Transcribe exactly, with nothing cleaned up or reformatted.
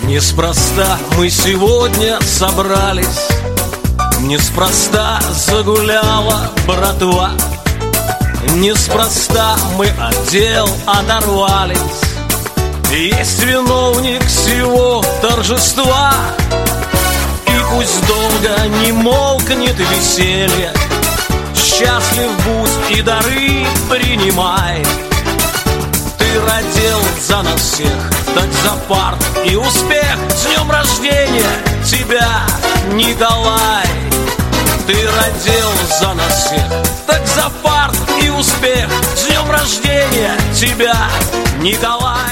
Неспроста мы сегодня собрались, неспроста загуляла братва, неспроста мы от дел оторвались. Есть виновник всего торжества, и пусть долго не молкнет веселье, счастлив будь и дары принимай. Ты родил за нас всех, так за парт и успех. С днем рождения тебя, Николай! Ты родил за нас всех, так за парт и успех. С днем рождения тебя, Николай!